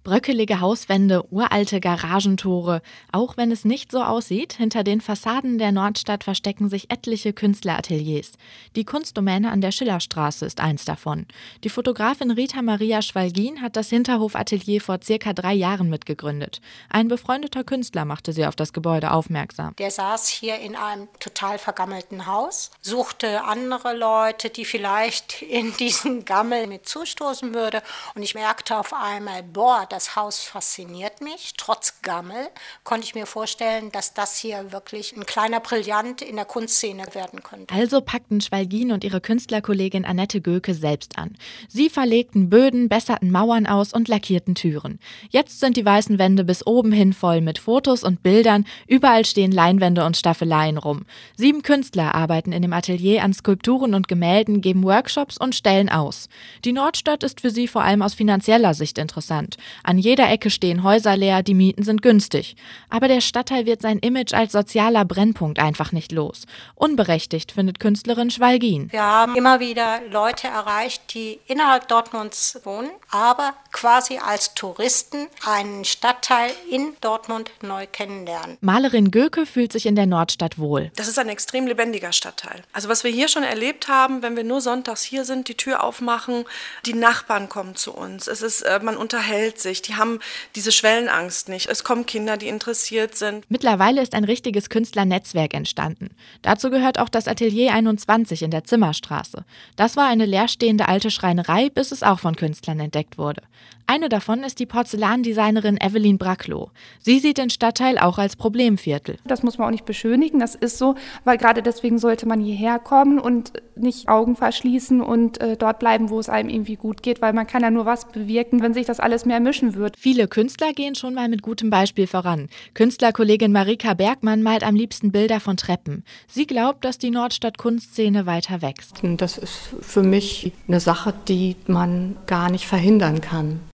Bröckelige Hauswände, uralte Garagentore. Auch wenn es nicht so aussieht, hinter den Fassaden der Nordstadt verstecken sich etliche Künstlerateliers. Die Kunstdomäne an der Schillerstraße ist eins davon. Die Fotografin Rita Maria Schwalgin hat das Hinterhofatelier vor circa 3 Jahren mitgegründet. Ein befreundeter Künstler machte sie auf das Gebäude aufmerksam. Der saß hier in einem total vergammelten Haus, suchte andere Leute, die vielleicht in diesen Gammel mit zustoßen würde. Und ich merkte auf einmal, das Haus fasziniert mich. Trotz Gammel konnte ich mir vorstellen, dass das hier wirklich ein kleiner Brillant in der Kunstszene werden könnte. Also packten Schwalgin und ihre Künstlerkollegin Annette Göke selbst an. Sie verlegten Böden, besserten Mauern aus und lackierten Türen. Jetzt sind die weißen Wände bis oben hin voll mit Fotos und Bildern. Überall stehen Leinwände und Staffeleien rum. 7 Künstler arbeiten in dem Atelier an Skulpturen und Gemälden, geben Workshops und stellen aus. Die Nordstadt ist für sie vor allem aus finanzieller Sicht interessant. An jeder Ecke stehen Häuser leer, die Mieten sind günstig. Aber der Stadtteil wird sein Image als sozialer Brennpunkt einfach nicht los. Unberechtigt, findet Künstlerin Schwalgin. Wir haben immer wieder Leute erreicht, die innerhalb Dortmunds wohnen, aber quasi als Touristen einen Stadtteil in Dortmund neu kennenlernen. Malerin Göke fühlt sich in der Nordstadt wohl. Das ist ein extrem lebendiger Stadtteil. Also was wir hier schon erlebt haben, wenn wir nur sonntags hier sind, die Tür aufmachen, die Nachbarn kommen zu uns. Man unterhält sich, die haben diese Schwellenangst nicht. Es kommen Kinder, die interessiert sind. Mittlerweile ist ein richtiges Künstlernetzwerk entstanden. Dazu gehört auch das Atelier 21 in der Zimmerstraße. Das war eine leerstehende alte Schreinerei, bis es auch von Künstlern entdeckt wurde. Eine davon ist die Porzellandesignerin Evelyn Brackloh. Sie sieht den Stadtteil auch als Problemviertel. Das muss man auch nicht beschönigen, das ist so, weil gerade deswegen sollte man hierher kommen und nicht Augen verschließen und dort bleiben, wo es einem irgendwie gut geht, weil man kann ja nur was bewirken, wenn sich das alles mehr mischen wird. Viele Künstler gehen schon mal mit gutem Beispiel voran. Künstlerkollegin Marika Bergmann malt am liebsten Bilder von Treppen. Sie glaubt, dass die Nordstadt-Kunstszene weiter wächst. Das ist für mich eine Sache, die man gar nicht verhindern kann.